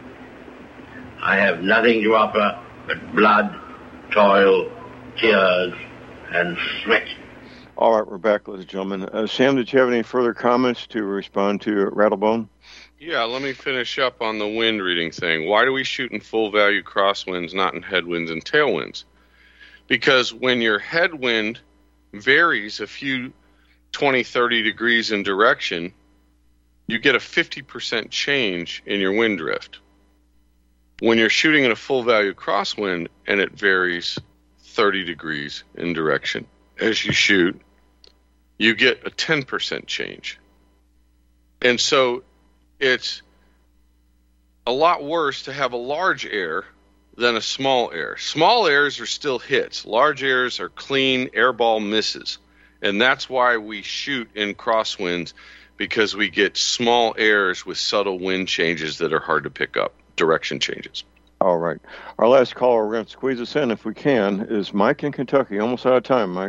I have nothing to offer but blood, toil, tears, and sweat. All right, we're back, ladies and gentlemen. Sam, did you have any further comments to respond to Rattlebone? Yeah, let me finish up on the wind reading thing. Why do we shoot in full value crosswinds, not in headwinds and tailwinds? Because when your headwind varies a few 20, 30 degrees in direction, you get a 50% change in your wind drift. When you're shooting in a full value crosswind and it varies 30 degrees in direction as you shoot, you get a 10% change. And so it's a lot worse to have a large error than a small error. Small errors are still hits. Large errors are clean airball misses. And that's why we shoot in crosswinds, because we get small errors with subtle wind changes that are hard to pick up, direction changes. All right. Our last caller, we're going to squeeze us in if we can, is Mike in Kentucky. Almost out of time, Mike.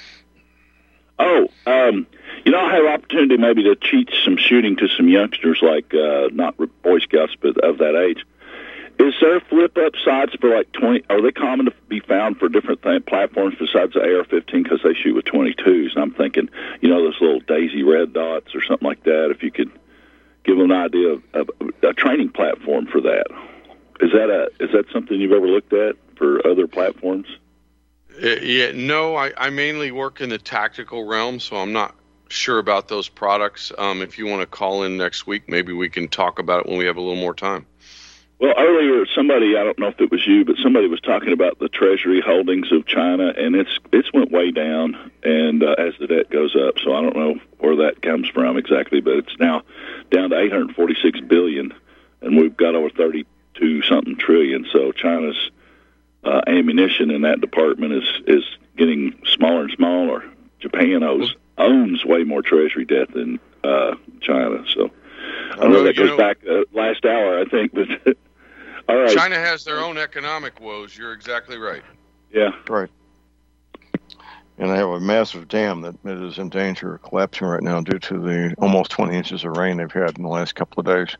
I have opportunity maybe to teach some shooting to some youngsters, like not Boy Scouts, but of that age. Is there flip-up sights for like 20? Are they common to be found for different platforms besides the AR-15, because they shoot with 22s? And I'm thinking, those little Daisy red dots or something like that. If you could give them an idea of a training platform for that. Is that something you've ever looked at for other platforms? No, I mainly work in the tactical realm, so I'm not sure about those products. If you want to call in next week, maybe we can talk about it when we have a little more time. Well, earlier somebody, I don't know if it was you, but somebody was talking about the Treasury holdings of China, and it's went way down, and as the debt goes up, so I don't know where that comes from exactly, but it's now down to $846 billion, and we've got over 32-something trillion. So China's ammunition in that department is getting smaller and smaller. Japan owns way more Treasury debt than China. So I know that goes back last hour, I think, but. All right. China has their own economic woes. You're exactly right. Yeah. Right. And they have a massive dam that is in danger of collapsing right now due to the almost 20 inches of rain they've had in the last couple of days.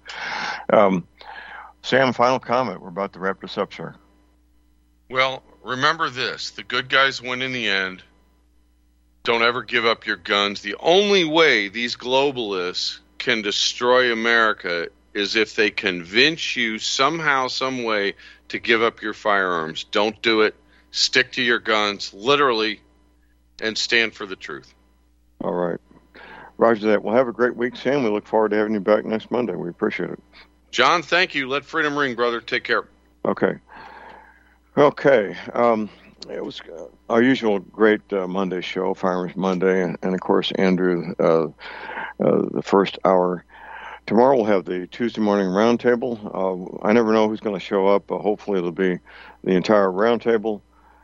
Sam, final comment. We're about to wrap this up, sir. Well, remember this. The good guys win in the end. Don't ever give up your guns. The only way these globalists can destroy America is if they convince you somehow, some way, to give up your firearms. Don't do it. Stick to your guns, literally, and stand for the truth. All right. Roger that. Well, have a great week, Sam. We look forward to having you back next Monday. We appreciate it. John, thank you. Let freedom ring, brother. Take care. Okay. It was our usual great Monday show, Firearms Monday, and of course, Andrew, the first hour. Tomorrow we'll have the Tuesday morning roundtable. I never know who's going to show up. Hopefully it'll be the entire roundtable,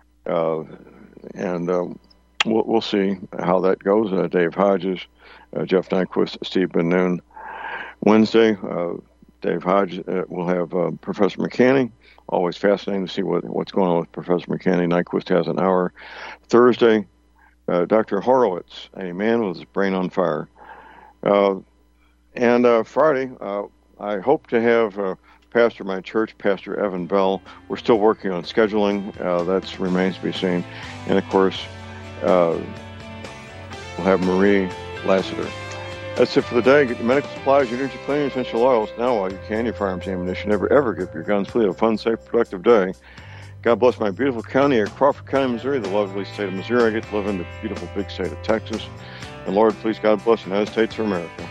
and we'll see how that goes. Dave Hodges, Jeff Nyquist, Steve Ben-Noon. Wednesday, Dave Hodges will have Professor McCanny. Always fascinating to see what's going on with Professor McCanny. Nyquist has an hour. Thursday, Dr. Horowitz, a man with his brain on fire. And Friday, I hope to have pastor of my church, Pastor Evan Bell. We're still working on scheduling. That remains to be seen. And, of course, we'll have Marie Lassiter. That's it for the day. Get your medical supplies, your energy cleaning, essential oils. Now while you can, your firearms ammunition. Never, ever give your guns. Please have a fun, safe, productive day. God bless my beautiful county of Crawford County, Missouri, the lovely state of Missouri. I get to live in the beautiful big state of Texas. And Lord, please, God bless the United States of America.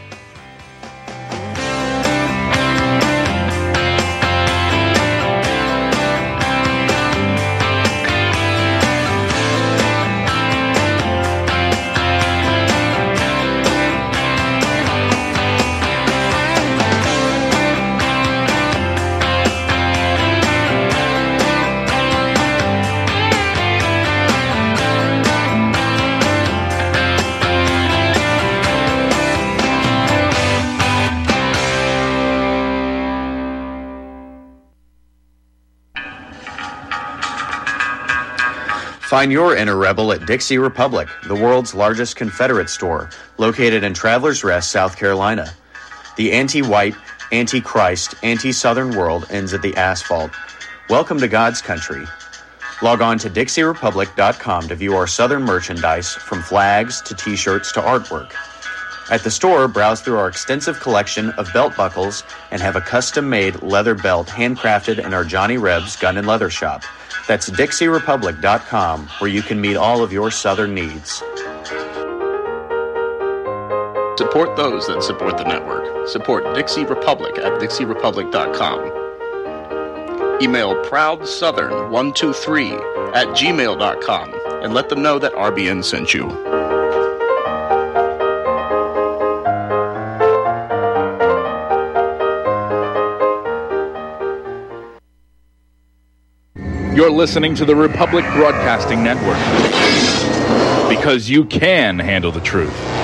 Find your inner rebel at Dixie Republic, the world's largest Confederate store, located in Travelers Rest, South Carolina. The anti-white, anti-Christ, anti-Southern world ends at the asphalt. Welcome to God's country. Log on to DixieRepublic.com to view our Southern merchandise, from flags to T-shirts to artwork. At the store, browse through our extensive collection of belt buckles and have a custom-made leather belt handcrafted in our Johnny Rebs Gun and Leather Shop. That's DixieRepublic.com, where you can meet all of your Southern needs. Support those that support the network. Support Dixie Republic at DixieRepublic.com. Email ProudSouthern123@gmail.com and let them know that RBN sent you. You're listening to the Republic Broadcasting Network. Because you can handle the truth.